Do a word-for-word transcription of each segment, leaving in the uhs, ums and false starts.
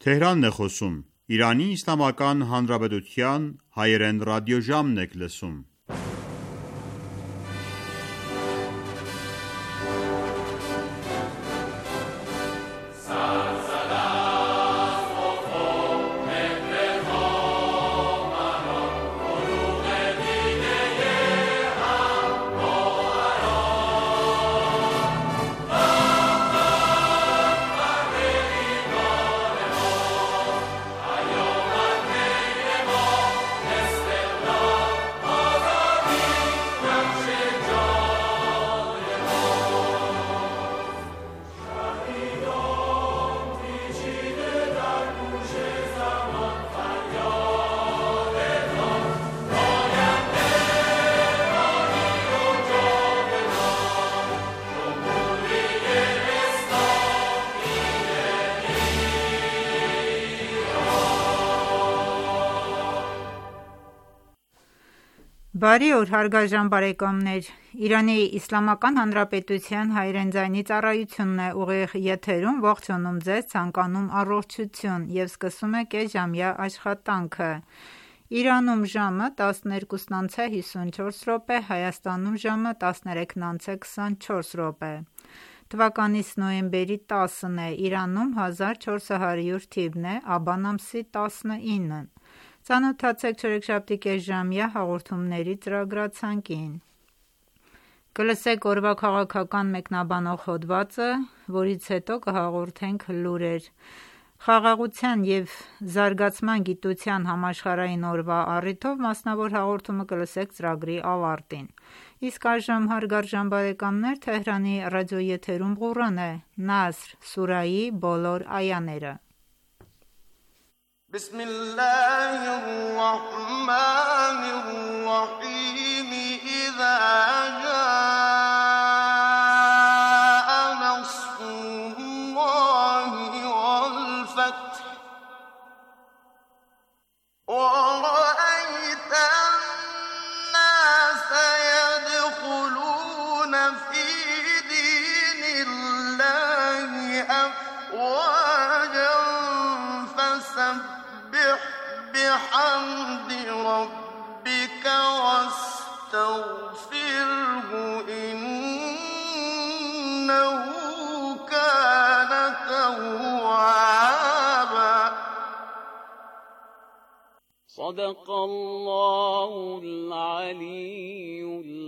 Թեհրանն է խոսում։ Իրանի Իսլամական Հանրապետության հայերեն ռադիոժամն եք լսում։ Բարի օր հարգարժան բարեկամներ, Իրանի Իսլամական Հանրապետության հայերեն ձայնի ծառայությունն է ուղիղ եթերում ողջունում ձեզ, ցանկանում առողջություն և սկսում է կեսժամյա աշխատանքը։ Իրանում ժամը տասներկուսն անց է հիսունչորս րոպե, Հայաստանում ժամը տասներեքն անց է քսանչորս րոպե։ Թվականիս նոյեմբերի տասն է, Իրանում հազար չորս հարյուր թիվն է, Աբան ամսի տասնինն։ Ծանոթացեք չորեքշաբթի կեսժամյա հաղորդումների ծրագրացանկին։ Կլսեք օրվա քաղաքական մեկնաբանող հոդվածը, որից հետո կհաղորդենք լուրեր։ Խաղաղության և զարգացման գիտության համաշխարհային օրվա առիթով մասնավոր հաղորդումը կլսեք ծրագրի ավարտին։ Իսկ այժմ հարգարժան բարեկամներ, Թեհրանի ռադիոեթերում Ղուրան է, Նասր սուրայի բոլոր այաները։ بسم الله الرحمن الرحيم إذا جاء نصر الله والفتح ورأيت الناس يدخلون في دين الله أفواجا فسبح بحمد ربك واستغفره إنه كان توابا صدق الله العلي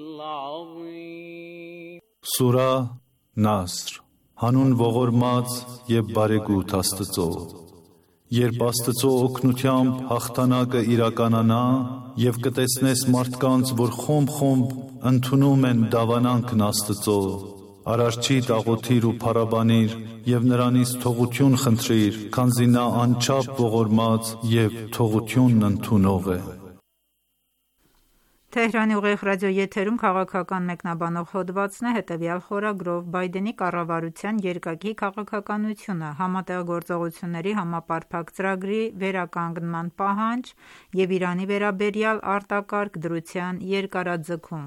العظيم Սուրա Նասր Հանուն ողորմած և բարեգութ Աստծո։ Երբ Աստծո օգնությամբ հաղթանակը իրականանա և կտեսնես մարդկանց, որ խումբ-խումբ ընդունում են դավանանքն Աստծո, Արարչիդ աղոթիր ու փառաբանիր և նրանից թողություն խնդրիր, քանզի նա անչափ ողորմած և թողությունն ընդունող է։ Թեհրանի ուղիղ ռադիոեթերում քաղաքական մեկնաբանող հոդվածն է հետևյալ խորագրով՝ Բայդենի կառավարության երկակի քաղաքականությունը, Համատեղ գործողությունների համապարփակ ծրագրի վերականգնման պահանջ և Իրանի վերաբերյալ արտակարգ դրության երկարաձգում։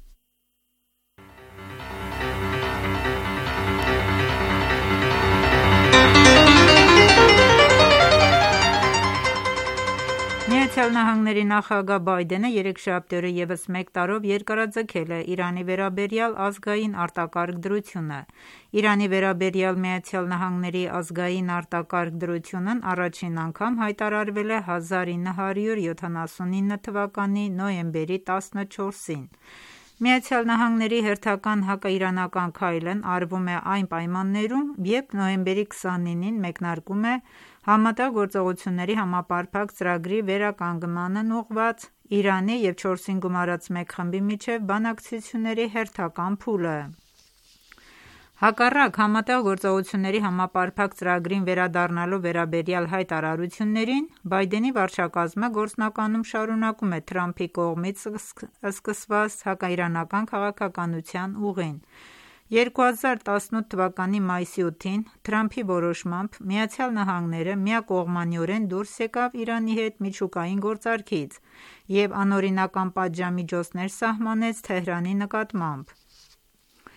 Միացյալ Նահանգների նախագահ Բայդենը երեքշաբթի օրը ևս մեկ տարով երկարաձգել է Իրանի վերաբերյալ ազգային արտակարգ դրությունը։ Իրանի վերաբերյալ Միացյալ Նահանգների ազգային արտակարգ դրությունն առաջին անգամ հայտարարվել է հազար ինը հարյուր յոթանասունինը թվականի նոյեմբերի տասնչորսին։ Միացյալ Նահանգների հերթական հակաիրանական քայլն արվում է այն պայմաններում, երբ նոյեմբերի քսանինին մեկնարկում է Համատեղ գործողությունների համապարփակ ծրագրի վերականգմանն ուղղված Իրանի և չորսին գումարած մեկ խմբի միջև բանակցությունների հերթական փուլը։ Հակառակ Համատեղ գործողությունների համապարփակ ծրագրին վերադառնալու վերաբերյալ հայտարարություններին, Բայդենի վարչակազմը գործնականում շարունակում է Թրամփի կողմից սկսված հակաիրանական քաղաքականության ուղին։ երկու հազար տասնութ թվականի մայիսի ութին Թրամփի որոշմամբ Միացյալ Նահանգները միակողմանիորեն դուրս եկավ Իրանի հետ միջուկային գործարքից և անօրինական պատժամիջոցներ սահմանեց Թեհրանի նկատմամբ։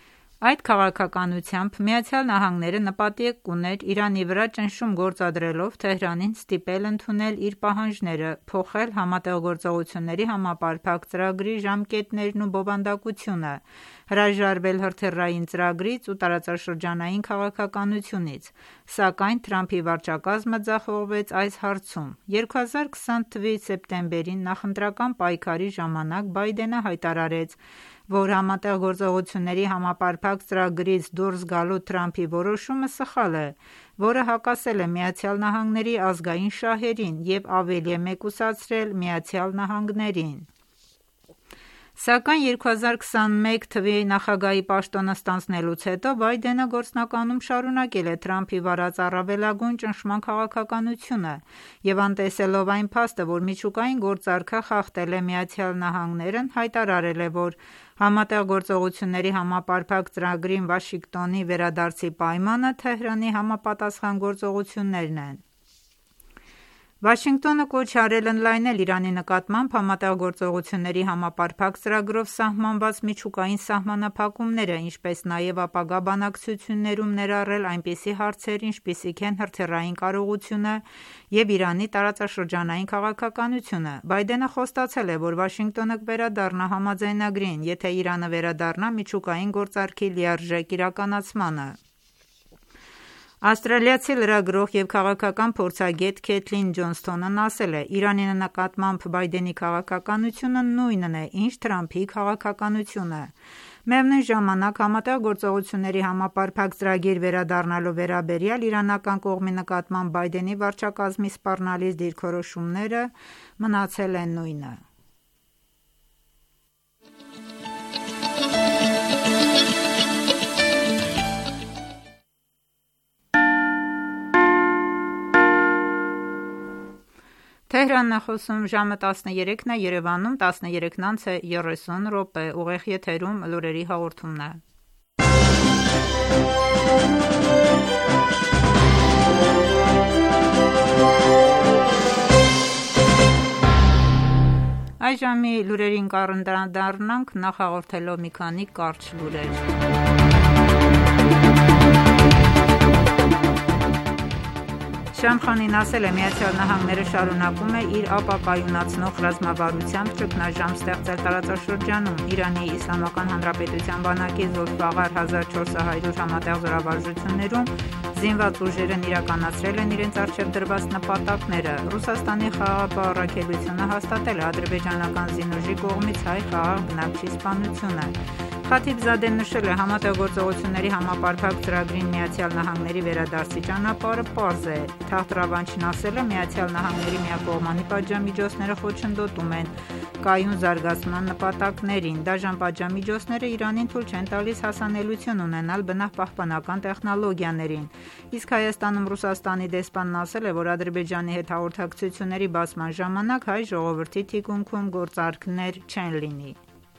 Այդ քաղաքականությամբ Միացյալ Նահանգները նպատի ուներ Իրանի վրա ճնշում գործադրելով Թեհրանին ստիպել ընդունել իր պահանջները, փոխել համատեղգործողությունների համապարփակ ծրագրի ժամկետներն ու բովանդակությունը, հրաժարվել հրթիռային ծրագրից ու տարածաշրջանային քաղաքականությունից, սակայն Թրամփի վարչակազմը ձախողվեց այս հարցում։ երկու հազար քսան թվականի սեպտեմբերին նախընտրական պայքարի ժամանակ Բայդենը հայտարարեց, որ համատեղգործողությունների համապարփակ ծրագրից դուրս գալու Թրամփի որոշումը սխալ է, որը հակասել է Միացյալ Նահանգների ազգային շահերին և ավելի է մեկուսացրել Միացյալ Նահանգներին։ Սակայն երկու հազար քսանմեկ թվականի նախագահի պաշտոնը ստանձնելուց հետո Բայդենը գործնականում շարունակել է Թրամփի վարած առավելագույն ճնշման քաղաքականությունը և անտեսելով այն փաստը, որ միջուկային գործարքը խախտել է Միացյալ Նահանգներն, հայտարարել է, որ համատեղգործողությունների համապարփակ ծրագրին Վաշինգտոնի վերադարձի պայմանը Թեհրանի համապատասխան գործողություններն են։ Վաշինգտոնը կոչ է արել ընդլայնել Իրանի նկատմամբ համատեղգործողությունների համապարփակ ծրագրով սահմանված միջուկային սահմանափակումները, ինչպես նաև ապագա բանակցություններում ներառել այնպիսի հարցեր, ինչպիսիք են հրթիռային կարողությունը և Իրանի տարածաշրջանային քաղաքականությունը։ Բայդենը խոստացել է, որ Վաշինգտոնը կվերադառնա համաձայնագրին, եթե Իրանը վերադառնա միջուկային գործարքի լիարժեք իրականացմանը։ Ավստրալիացի լրագրող և քաղաքական փորձագետ Քեթլին Ջոնսթոնն ասել է. «Իրանի նկատմամբ Բայդենի քաղաքականությունը նույնն է, ինչ Թրամփի քաղաքականությունը»։ Միևնույն ժամանակ համատեղ գործողությունների համապարփակ ծրագիր վերադառնալու վերաբերյալ իրանական կողմի նկատմամբ Բայդենի վարչակազմի սպառնալից դիրքորոշումները մնացել են նույնը։ Թեհրանն է խոսում, ժամը տասներեքն է, Երևանում տասներեքն անց է երեսուն րոպե, ուղիղ եթերում լուրերի հաղորդումն է։ Այժմի լուրերին կանդրադառնանք, նախ հաղորդելով մի քանի կարճ լուրեր։ Շամխանին ասել է, Միացյալ Նահանգները շարունակում է իր ապակայունացնող ռազմավարությամբ ճգնաժամ ստեղծել տարածաշրջանում։ Իրանի Իսլամական Հանրապետության բանակի Զոլֆաղար հազար չորս հարյուր համատեղ զորավարժություններում զինված ուժերն իրականացրել են իրենց առջև դրված նպատակները։ Ռուսաստանի խաղաղապահ առաքելությունը հաստատել է ադրբեջանական զինուժի կողմից հայ խաղաղ բնակչի սպանությունը։ Խաթիբզադեն նշել է, համատեղ գործողությունների համապարփակ ծրագրին Միացյալ Նահանգների վերադարձի ճանապարհը պարզ է։ Թախտրավանչին ասել է, Միացյալ Նահանգների միակողմանի պատժամիջոցները խոչընդոտում են կայուն զարգացման նպատակներին։ Դաժան պատժամիջոցները Իրանին թույլ չեն տալիս հասանելիություն ունենալ բնապահպանական տեխնոլոգիաներին։ Իսկ Հայաստանում Ռուսաստանի դեսպանն ասել է, որ Ադրբեջանի հետ հաղորդակցությունների բացման ժամանակ հայ ժողովրդի թիկունքում գործարքներ չեն լինի։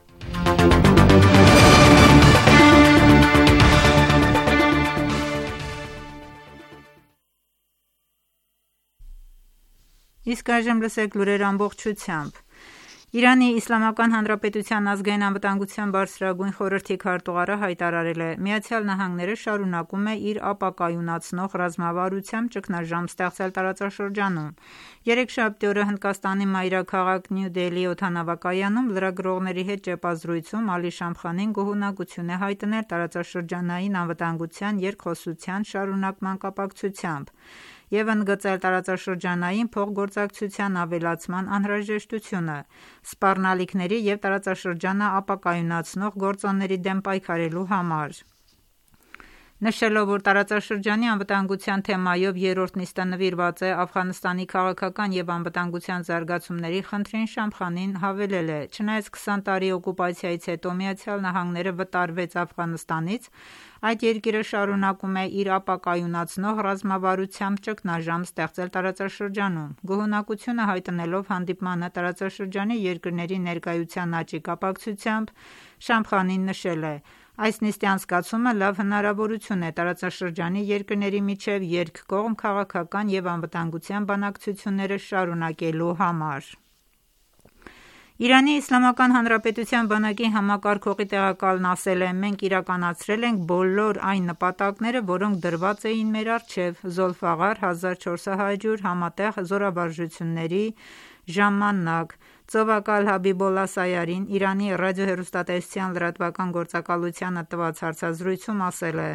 Իսկ այժմ լսեք լուրեր ամբողջությամբ։ Իրանի Իսլամական Հանրապետության ազգային անվտանգության բարձրագույն խորհրդի քարտուղարը հայտարարել է. «Միացյալ Նահանգները շարունակում է իր ապակայունացնող ռազմավարությամբ ճգնաժամ ստեղծել տարածաշրջանում»։ Երեքշաբթի օրը Հնդկաստանի մայրաքաղաք Նյու Դելհի օդանավակայանում լրագրողների հետ ճեպազրույցում Ալի Շամխանին գոհունակություն է հայտնել տարածաշրջանային անվտանգության երկխոսության շարունակման կապակցությամբ և ընդգծել տարածաշրջանային փոխգործակցության ավելացման անհրաժեշտությունը սպառնալիքների և տարածաշրջանը ապակայունացնող գործոնների դեմ պայքարելու համար։ Նշելով, որ տարածաշրջանի անվտանգության թեմայով երրորդ նիստը նվիրված է Աֆղանստանի քաղաքական և անվտանգության զարգացումների խնդրին, Շամխանին հավելել է. «Չնայած քսան տարի օկուպացիայից հետո Միացյալ Նահանգները վտարվեց Աֆղանստանից, այդ երկիրը շարունակում է իր ապակայունացնող ռազմավարությամբ ճգնաժամ ստեղծել տարածաշրջանում»։ Գոհունակությունը հայտնելով հանդիպմանը տարածաշրջանի երկրների ներկայության աճի կապակցությամբ Շամխանին նշել է. «Այս նիստի անցկացումը լավ հնարավորություն է տարածաշրջանի երկրների միջև երկկողմ քաղաքական և անվտանգության բանակցությունները շարունակելու համար»։ Իրանի Իսլամական Հանրապետության բանակի համակարգողի տեղակալն ասել է. «Մենք իրականացրել ենք բոլոր այն նպատակները, որոնք դրված էին մեր առջև Զոլֆաղար հազար չորս հարյուր համատեղ զորավարժությունների ժամանակ»։ Ծովակալ Հաբիբոլլա Սայարին Իրանի ռադիոհեռուստատեսության լրատվական գործակալությանը տված հարցազրույցում ասել է.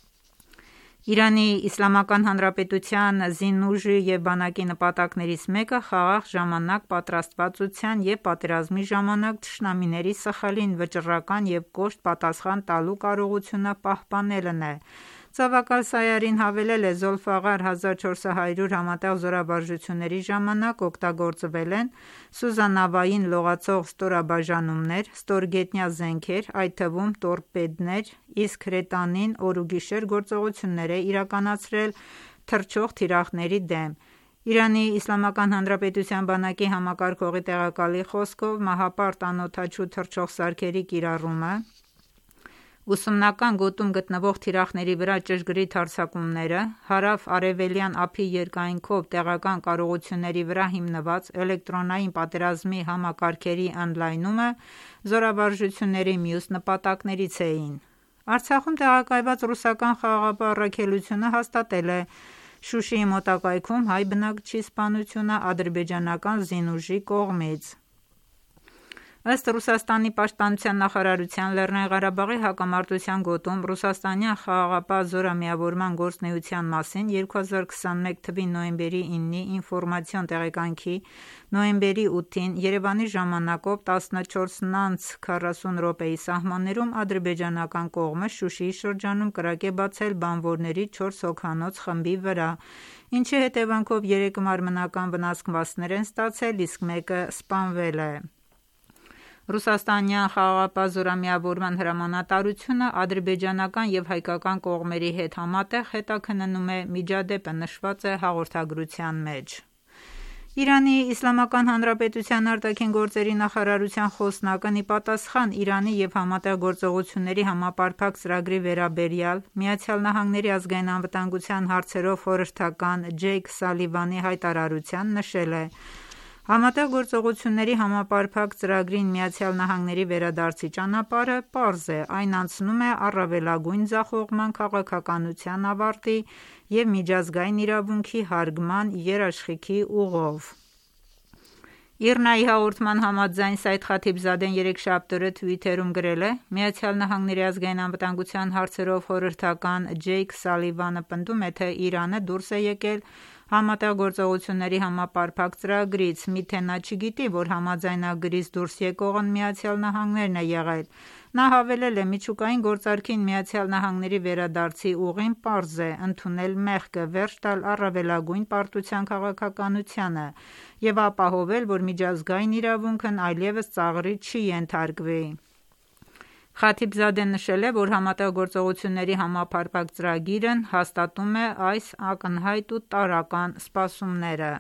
«Իրանի Իսլամական Հանրապետության ԶԻՆՈՒԺ և բանակի նպատակներից մեկը խաղաղ ժամանակ պատրաստվածության և պատերազմի ժամանակ թշնամիների սխալին վճռական և կոշտ պատասխան տալու կարողությունը պահպանելն է»։ Ծովակալ Սայարին հավելել է. «Զոլֆաղար հազար չորս հարյուր համատեղ զորավարժությունների ժամանակ օգտագործվել են սուզանավային լողացող ստորաբաժանումներ, ստորգետնյա զենքեր, այդ թվում տորպեդներ, իսկ հրետանին օրուգիշեր գործողություններ է իրականացրել թռչող թիրախների դեմ»։ Իրանի Իսլամական Հանրապետության բանակի համակարգողի տեղակալի խոսքով մահապարտ անօդաչու թռչող սարքերի կիրառումը, ուսումնական գոտում գտնվող թիրախների վրա ճշգրիտ հարձակումները, հարավ-արևելյան ափի երկայնքով տեղական կարողությունների վրա հիմնված էլեկտրոնային պատերազմի համակարգերի ընդլայնումը զորավարժությունների մյուս նպատակներից էին։ Արցախում տեղակայված ռուսական խաղաղապահ առաքելությունը հաստատել է Շուշիի մոտակայքում հայ բնակչի սպանությունը ադրբեջանական ԶԻՆՈՒԺ-ի կողմից։ Ըստ Ռուսաստանի պաշտպանության նախարարության, Լեռնային Ղարաբաղի հակամարտության գոտում ռուսաստանյան խաղաղապահ զորամիավորման գործունեության մասին երկու հազար քսաներորդ թվականի նոյեմբերի իննի ինֆորմացիոն տեղեկանքի նոյեմբերի ութին Երևանի ժամանակով տասնչորսն անց քառասուն րոպեի սահմաններում ադրբեջանական կողմը Շուշիի շրջանում կրակ է բացել բանվորների չորս հոգանոց խմբի վրա, ինչի հետևանքով երեք մարմնական վնասվածքներ են ստացել, իսկ մեկը սպանվել է։ Ռուսաստանյան խաղաղապահ զորամիավորման հրամանատարությունը ադրբեջանական և հայկական կողմերի հետ համատեղ հետաքննում է միջադեպը, նշված է հաղորդագրության մեջ։ Իրանի Իսլամական Հանրապետության արտաքին գործերի նախարարության խոսնակն ի պատասխան Իրանի և Համատեղ գործողությունների համապարփակ ծրագրի վերաբերյալ ԱՄՆ-ի ազգային անվտանգության հարցերով խորհրդական Ջեյք Սալիվանի հայտարարության նշել է. «Համատեղ գործողությունների համապարփակ ծրագրին ԱՄՆ-ի վերադարձի ճանապարհը պարզ է, այն անցնում է առավելագույն ձախողման քաղաքականության ավարտի և միջազգային իրավունքի հարգման երաշխիքի ուղով»։ ԻՌՆԱ-ի հաղորդման համաձայն Սայեդ Խաթիբզադեն երեքշաբթի օրը Twitter-ում գրել է. «ԱՄՆ-ի ազգային անվտանգության հարցերով խորհրդական Ջեյք Սալիվանը պնդում է, թե Իրանը դուրս է եկել Համատեղ գործողությունների համապարփակ ծրագրից, միթե նա չգիտի, որ համաձայնագրից դուրս եկողն ԱՄՆ-ն է եղել»։ Նա հավելել է. «Միջուկային գործարքին ԱՄՆ-ի վերադարձի ուղին պարզ է՝ ընդունել մեղքը, վերջ տալ առավելագույն պարտության քաղաքականությանը և ապահովել, որ միջազգային իրավունքն այլևս ծաղրի չի ենթարկվի»։ Խաթիբզադեն նշել է, որ Համատեղ գործողությունների համապարփակ ծրագիրն հաստատում է այս ակնհայտ ու տարրական սպասումները։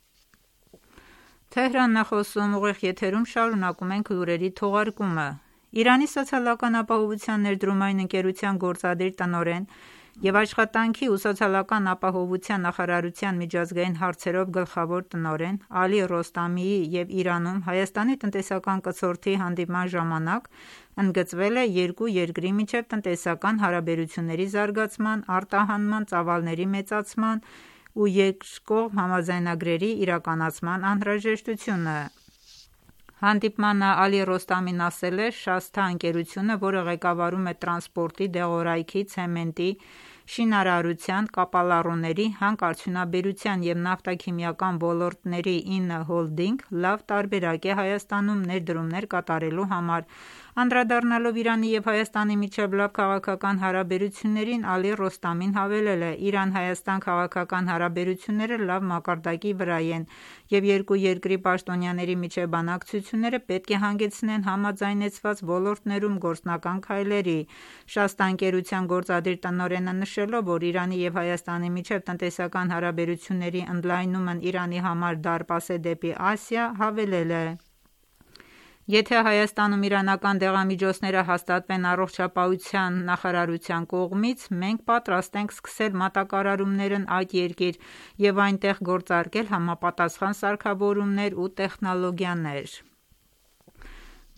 Իրանի սոցիալական ապահովության ներդրումային ընկերության գործադիր տնօրեն և Աշխատանքի ու սոցիալական ապահովության նախարարության միջազգային հարցերով գլխավոր տնօրեն Ալի Ռոստամիի և Իրանում Հայաստանի տնտեսական կցորդի հանդիպման ժամանակ ընդգծվել է երկու երկրի միջև տնտեսական հարաբերությունների զարգացման, արտահանման ծավալների մեծացման ու երկկողմ համաձայնագրերի իրականացման անհրաժեշտությունը։ Հանդիպմանը Ալի Ռոստամին ասել է. «Շասթա ընկերությունը, որը ղեկավարում է տրանսպորտի, դեղորայքի, ցեմենտի, շինարարության, կապալառուների, հանքարդյունաբերության և նավթաքիմիական ոլորտների ինը հոլդինգ, լավ տարբերակ է Հայաստանում ներդրումներ կատարելու համար»։ Անդրադառնալով Իրանի և Հայաստանի միջև լավ քաղաքական հարաբերություններին, Ալի Ռոստամին հավելել է. «Իրան-Հայաստան քաղաքական հարաբերությունները լավ մակարդակի վրա են, և երկու երկրի պաշտոնյաների միջև բանակցությունները պետք է հանգեցնեն համաձայնեցված ոլորտներում գործնական քայլերի»։ Շաստա ընկերության գործադիր տնօրենը նշելով, որ Իրանի և Հայաստանի միջև տնտեսական հարաբերությունների ընդլայնումն Իրանի համար դարպաս է դեպի Ասիա, հավելել է. «Եթե Հայաստանում իրանական դեղամիջոցները հաստատվեն առողջապահության նախարարության կողմից, մենք պատրաստ ենք սկսել մատակարարումներն այդ երկիր և այնտեղ գործարկել համապատասխան սարքավորումներ ու տեխնոլոգիաներ»։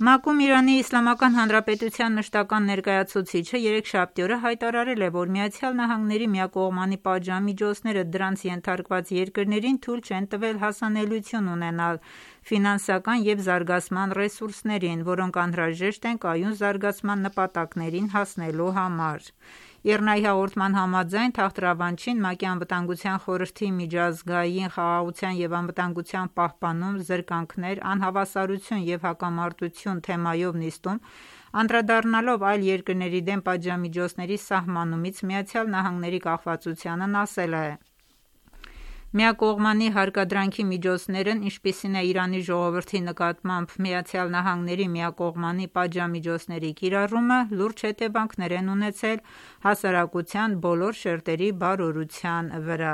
ՄԱԿ-ում Իրանի Իսլամական Հանրապետության մշտական ներկայացուցիչը երեքշաբթի օրը հայտարարել է, որ ԱՄՆ-ի միակողմանի պատժամիջոցները դրանց ենթարկված երկրներին թույլ չեն տվել հասանելիություն ունենալ ֆինանսական և զարգացման ռեսուրսներին, որոնք անհրաժեշտ են կայուն զարգացման նպատակներին հասնելու համար։ ԻՌՆԱ-ի հաղորդման համաձայն թախտրավանջին ՄԱԿ-ի Անվտանգության խորհրդի միջազգային խաղաղության և անվտանգության պահպանում, զրկանքներ, անհավասարություն և հակամարտություն թեմայով նիստում անդրադառնալով այլ երկրների դեմ պատժամիջոցների սահմանումից ԱՄՆ-ի կախվածությանն ասել է. Միակողմանի հարկադրանքի միջոցներն, ինչպիսին է Իրանի ժողովրդի նկատմամբ ԱՄՆ-ի միակողմանի պատժամիջոցների կիրառումը, լուրջ հետևանքներ են ունեցել հասարակության բոլոր շերտերի բարօրության վրա։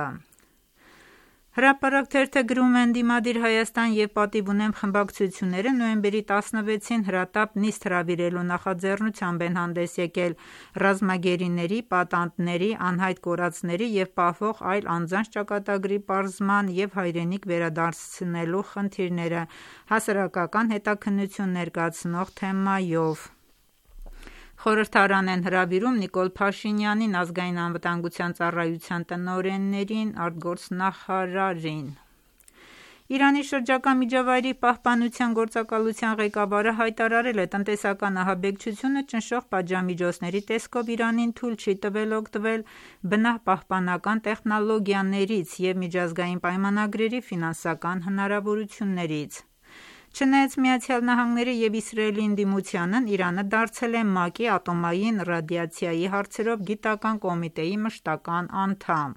Հրապարակ թերթը գրում է. «Ընդդիմադիր Հայաստան և Պատիվ ունեմ» խմբակցությունները նոյեմբերի տասնվեցին հրատապ նիստ հրավիրելու նախաձեռնությամբ են հանդես եկել ռազմագերիների, պատանդների, անհայտ կորածների և պահվող այլ անձանց ճակատագրի պարզման և հայրենիք վերադարձնելու խնդիրները հասարակական հետաքննություն ներկայացնող թեմայով։ Խորհրդարան են հրավիրում Նիկոլ Փաշինյանին, Ազգային անվտանգության ծառայության տնօրեններին, արտգործնախարարին։ Իրանի շրջակա միջավայրի պահպանության գործակալության ղեկավարը հայտարարել է. տնտեսական ահաբեկչությունը ճնշող պատժամիջոցների տեսքով Իրանին թույլ չի տվել օգտվել բնապահպանական տեխնոլոգիաներից և միջազգային պայմանագրերի ֆինանսական հնարավորություններից։ Չնայած ԱՄՆ-ի և Իսրայելի ընդդիմությանն, Իրանը դարձել է ՄԱԿ-ի ատոմային ռադիացիայի հարցերով գիտական կոմիտեի մշտական անդամ։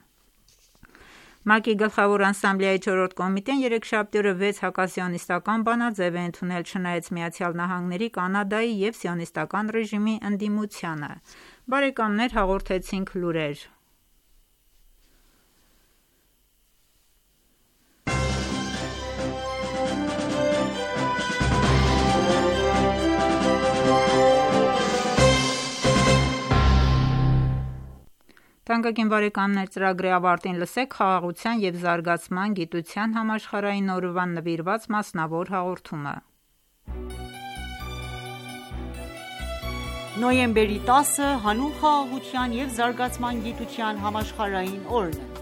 ՄԱԿ-ի Գլխավոր ասամբլեայի չորրորդ կոմիտեն երեքշաբթի օրը վեց հակասիոնիստական բանաձև է ընդունել, չնայած ԱՄՆ-ի, Կանադայի և սիոնիստական ռեժիմի ընդդիմությանը։ Բարեկամներ, հաղորդեցինք լուրեր։ Թանկագին բարեկամներ, ծրագրի ավարտին լսեք խաղաղության և զարգացման գիտության համաշխարհային օրվան նվիրված մասնավոր հաղորդումը։ Նոյեմբերի տասը հանուն խաղաղության և զարգացման գիտության համաշխարհային օրն է։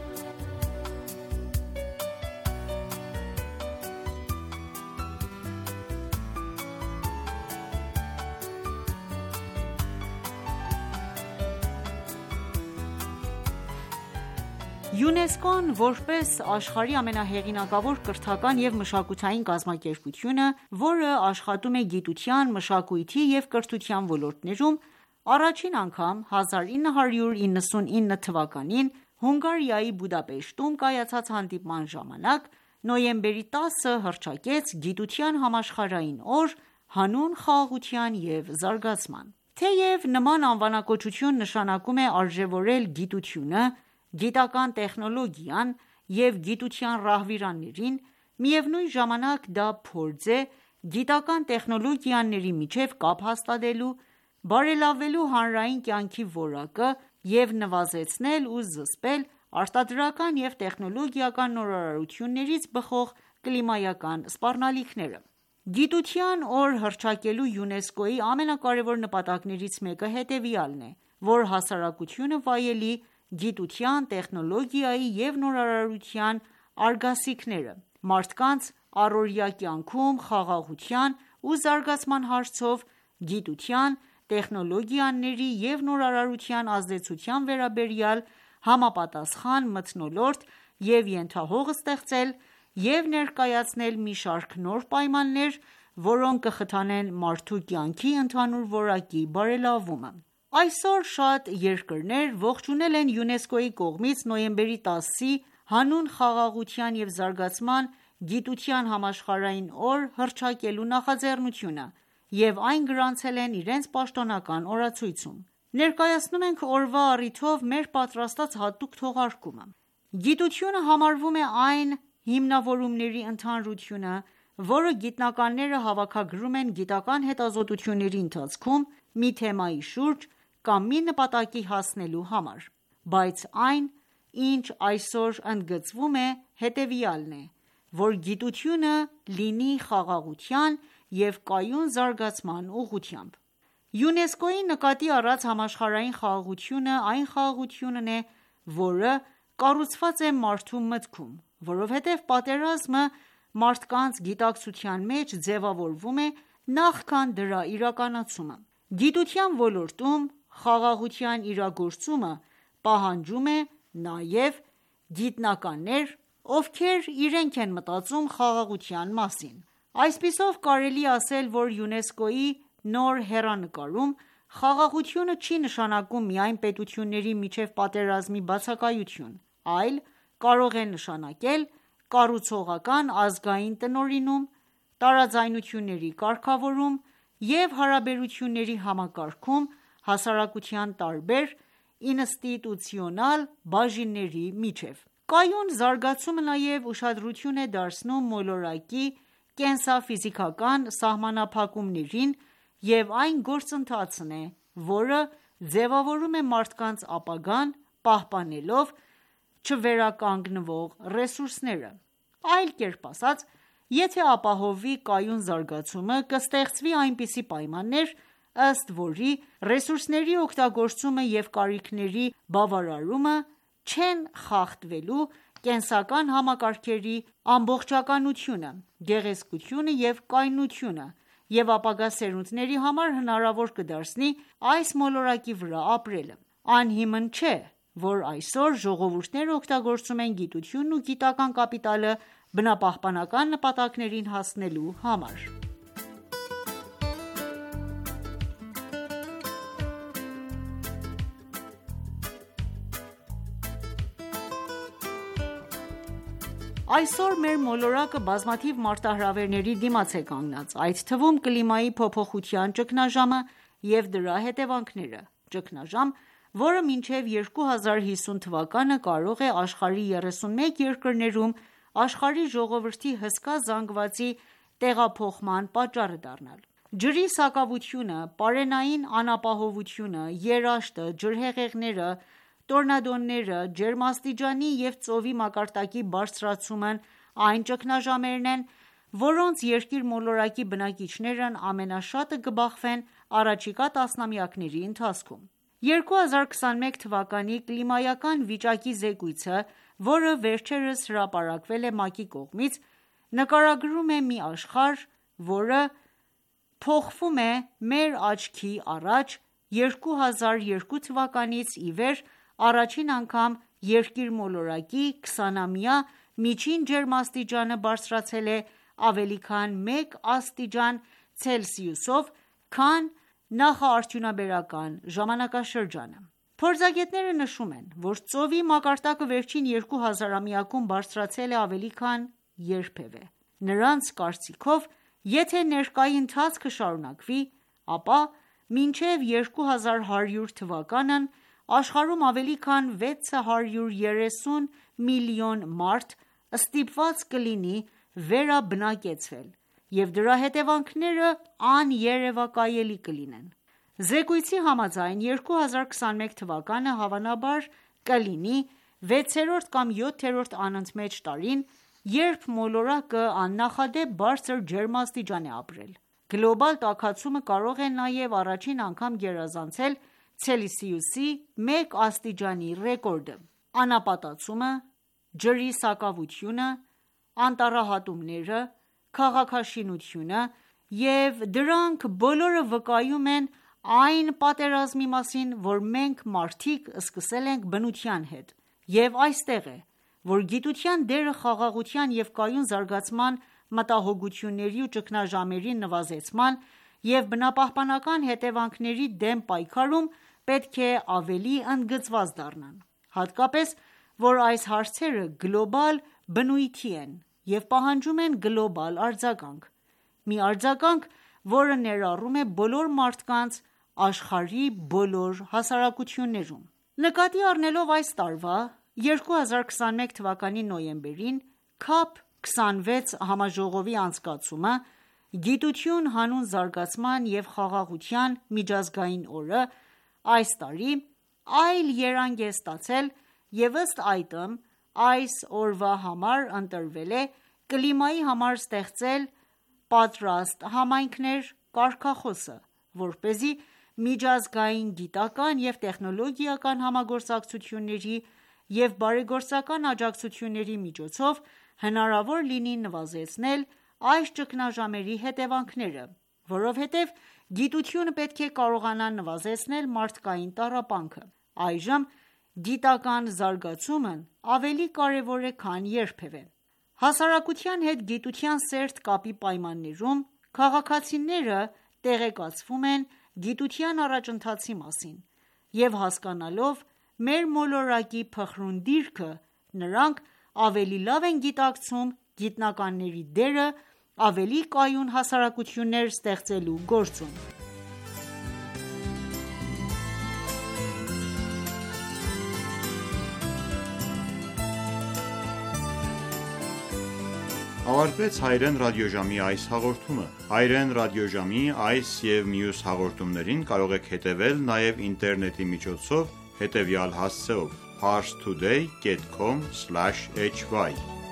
ՅՈՒՆԵՍԿՕ-ն որպես աշխարհի ամենահեղինակավոր կրթական և մշակութային կազմակերպությունը, որը աշխատում է գիտության, մշակույթի և կրթության ոլորտներում, առաջին անգամ հազար ինը հարյուր իննսունինը թվականին Հունգարիայի Բուդապեշտում կայացած հանդիպման ժամանակ նոյեմբերի տասը հռչակեց Գիտության համաշխարհային օր՝ հանուն խաղաղության և զարգացման։ Թեև նման անվանակոչություն նշանակում է արժևորել գիտությունը, գիտական տեխնոլոգիան և գիտության ռահվիրաններին, միևնույն ժամանակ դա փորձ է գիտական տեխնոլոգիաների միջև կապ հաստատելու, բարելավելու հանրային կյանքի որակը և նվազեցնել ու զսպել արտադրական և տեխնոլոգիական նորարարություններից բխող կլիմայական սպառնալիքները։ Գիտության օր հռչակելու ՅՈՒՆԵՍԿՕ-ի ամենակարևոր նպատակներից մեկը հետևյալն է, որ հասարակությունը վայելի գիտության, տեխնոլոգիայի և նորարարության արգասիքները, մարդկանց առօրյա կյանքում խաղաղության ու զարգացման հարցով գիտության, տեխնոլոգիաների և նորարարության ազդեցության վերաբերյալ համապատասխան մթնոլորտ և ենթահող ստեղծել և ներկայացնել մի շարք նոր պայմաններ, որոնք կխթանեն մարդու կյանքի ընդհանուր որակի բարելավումը։ Այսօր շատ երկրներ ողջունել են ՅՈՒՆԵՍԿՕ-ի կողմից նոյեմբերի տասի հանուն խաղաղության և զարգացման գիտության համաշխարհային օր հռչակելու նախաձեռնությունը և այն գրանցել են իրենց պաշտոնական օրացույցում։ Ներկայացնում ենք օրվա առիթով մեր պատրաստած հատուկ թողարկումը։ Գիտությունը համարվում է այն հիմնավորումների ընդհանրությունը, որը գիտնականները հավաքագրում են գիտական հետազոտությունների ընթացքում մի թեմայի շուրջ կամ մի նպատակի հասնելու համար, բայց այն, ինչ այսօր ընդգծվում է, հետևյալն է, որ գիտությունը լինի խաղաղության և կայուն զարգացման ուղղությամբ: ՅՈՒՆԵՍԿՕ-ի նկատի առած համաշխարհային խաղաղությունը այն խաղաղությունն է, որը կառուցված է մարդու մտքում, որովհետև պատերազմը մարդկանց գիտակցության մեջ ձևավորվում է նախքան դրա իրականացումը: Գիտության ոլորտում խաղաղության իրագործումը պահանջում է նաև գիտնականներ, ովքեր իրենք են մտածում խաղաղության մասին: Այսպիսով, կարելի է ասել, որ ՅՈՒՆԵՍԿՕ-ի նոր հեռանկարում խաղաղությունը չի նշանակում միայն պետությունների միջև պատերազմի բացակայություն, այլ կարող է նշանակել կառուցողական ազգային տնօրինում, տարաձայնությունների կարգավորում և հարաբերությունների համակարգում հասարակության տարբեր ինստիտուցիոնալ բաժինների միջև: Կայուն զարգացումը նաև ուշադրություն է դարձնում մոլորակի կենսաֆիզիկական սահմանափակումներին և այն գործընթացն է, որը ձևավորում է մարդկանց ապագան՝ պահպանելով չվերականգնվող ռեսուրսները: Այլ կերպ ասած, եթե ապահովվի կայուն զարգացումը, կստեղծվի այնպիսի պայմաններ, ըստ որի ռեսուրսների օգտագործումը և կարիքների բավարարումը չեն խախտվելու կենսական համակարգերի ամբողջականությունը, գեղեցկությունը և կայունությունը և ապագա սերունդների համար հնարավոր կդարձնի այս մոլորակի վրա ապրելը: Անհիմն չէ, որ այսօր ժողովուրդները օգտագործում են գիտությունն ու գիտական կապիտալը բնապահպանական նպատակներին հասնելու համար: Այսօր մեր մոլորակը բազմաթիվ մարտահրավերների դիմաց է կանգնած, այդ թվում կլիմայի փոփոխության ճգնաժամը և դրա հետևանքները: Ճգնաժամ, որը մինչև երկու հազար հիսուն թվականը կարող է աշխարհի երեսունմեկ երկրներում աշխարհի ժողովրդի հսկա զանգվածի տեղափոխման պատճառը դառնալ: Ջրի սակավությունը, պարենային անապահովությունը, երաշտը, ջրհեղեղները, տորնադոները, ջերմաստիճանի և ծովի մակարդակի բարձրացումն այն ճգնաժամերն են, որոնց երկիր մոլորակի բնակիչներն ամենաշատը կբախվեն առաջիկա տասնամյակների ընթացքում: երկու հազար քսանմեկ թվականի կլիմայական վիճակի զեկույցը, որը վերջերս հրապարակվել է ՄԱԿ-ի կողմից, նկարագրում է մի աշխարհ, որը փոխվում է մեր աչքի առաջ: երկու հազար երկու թվականից ի վեր առաջին անգամ երկիր մոլորակի քսանամյա միջին ջերմաստիճանը բարձրացել է ավելի քան մեկ աստիճան ցելսիուսով, քան նախարդյունաբերական ժամանակաշրջանը: Փորձագետները նշում են, որ ծովի մակարդակը վերջին երկու հազարամյակում բարձրացել է ավելի քան երբևէ: Նրանց կարծիքով, եթե ներկայի ընթացքը շարունակվի, ապա մինչև երկու հազար հարյուր թվականն աշխարհում ավելի քան վեց հարյուր երեսուն միլիոն մարդ ստիպված կլինի վերաբնակեցվել և դրա հետևանքները աներևակայելի կլինեն: Զեկույցի համաձայն, երկու հազար քսանմեկ թվականը հավանաբար կլինի վեցերորդ կամ յոթերորդ անընդմեջ տարին, երբ մոլորակը աննախադեպ բարձր ջերմաստիճան է ապրել: Գլոբալ տաքացումը կարող է նաև առաջին անգամ գերազանցել ցելսիուսի մեկ աստիճանի ռեկորդը: Անապատացումը, ջրի սակավությունը, անտառահատումները, քաղաքաշինությունը և դրանք բոլորը վկայում են այն պատերազմի մասին, որ մենք մարդիկ սկսել ենք բնության հետ: Եվ այստեղ է, որ գիտության դերը խաղաղության և կայուն զարգացման մտահոգությունների ու ճգնաժամերի նվազեցման և բնապահպանական հետևանքների դեմ պայքարում պետք է ավելի ընդգծված դառնան: Հատկապես, որ այս հարցերը գլոբալ բնույթի են և պահանջում են գլոբալ արձագանք: Մի արձագանք, որը ներառում է բոլոր մարդկանց աշխարհի բոլոր հասարակություններում: Նկատի առնելով այս տարվա՝ երկու հազար քսանմեկ թվականի նոյեմբերին, քափ քսանվեց համաժողովի անցկացումը «Գիտություն հանուն զարգացման և խաղաղության միջազգային օրը» այս տարի այլ երանգ է ստացել և ըստ այդմ, այս օրվա համար ընտրվել է կլիմայի համար ստեղծել պատրաստ համայնքներ կարգախոսը, որպեսզի միջազգային գիտական և տեխնոլոգիական համագործակցությունների և բարեգործական աջակցությունների միջոցով հնարավոր լինի նվազեցնել այս ճգնաժամերի հետևանքները, որովհետև գիտությունը պետք է կարողանա նվազեցնել մարդկային տառապանքը: Այժմ գիտական զարգացումն ավելի կարևոր է, քան երբևէ: Հասարակության հետ գիտության սերտ կապի պայմաններում քաղաքացիները տեղեկացվում են գիտության առաջընթացի մասին և հասկանալով մեր մոլորակի փխրուն դիրքը, նրանք ավելի լավ են գիտակցում գիտնականների դերը ավելի կայուն հասարակություններ ստեղծելու գործում: Ավարտվեց հայերեն ռադիոժամի այս հաղորդումը: Հայերեն ռադիոժամի այս և մյուս հաղորդումներին կարող եք հետևել նաև ինտերնետի միջոցով հետևյալ հասցեով՝ parstoday dot com slash h y: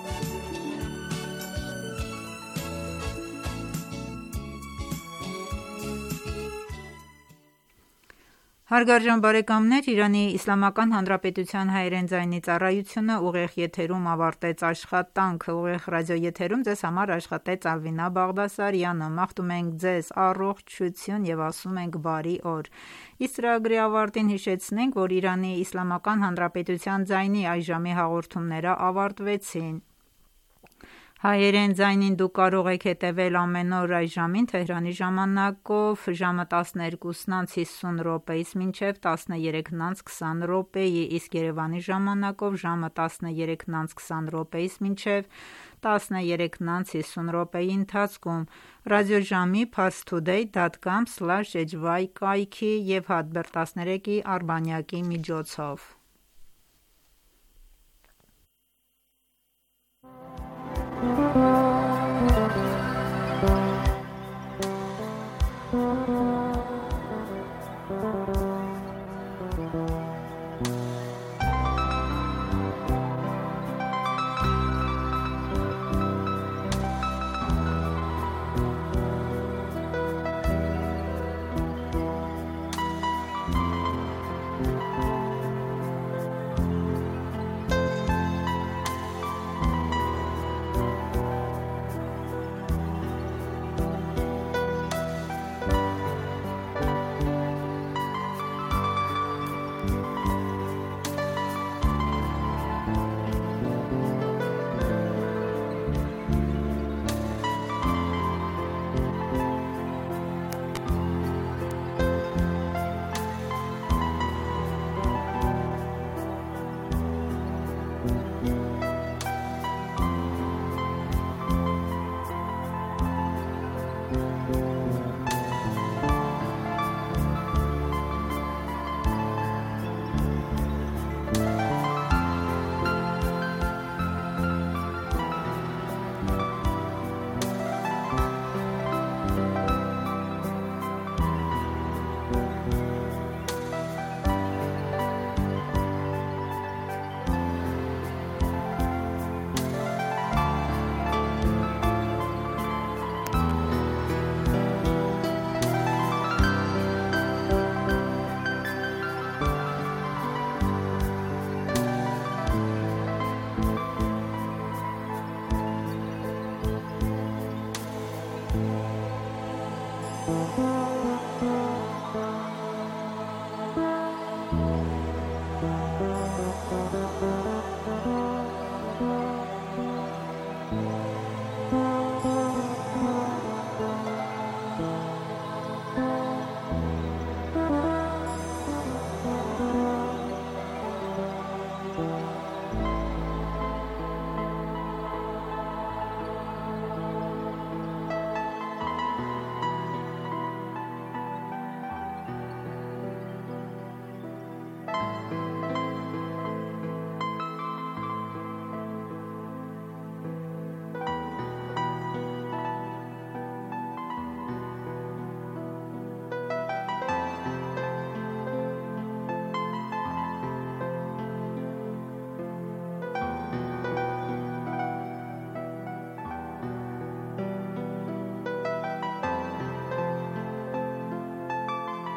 Հարգարժան բարեկամներ, Իրանի Իսլամական Հանրապետության հայերեն ձայնի ծառայությունը ուղիղ եթերում ավարտեց աշխատանքը: Ուղիղ ռադիոեթերում ձեզ համար աշխատեց Ալվինա Բաղդասարյանը: Մաղթում ենք ձեզ առողջություն և ասում ենք բարի օր: Իսկ ծրագրի ավարտին հիշեցնենք, որ Իրանի Իսլամական Հանրապետության ձայնի այժմի հաղորդումները ավարտվեցին: Հայերեն ձայնին դուք կարող եք հետևել ամեն օր այս ժամին Թեհրանի ժամանակով ժամը տասներկուսն անց հիսուն րոպեից մինչև տասներեքն անց քսան րոպեի, իսկ Երևանի ժամանակով ժամը տասներեքն անց քսան րոպեից մինչև տասներեքն անց հիսուն րոպեի ընթացքում ռադիոժամի parstoday dot com slash h y կայքի և Hotbird տասներեկի արբանյակի միջոցով: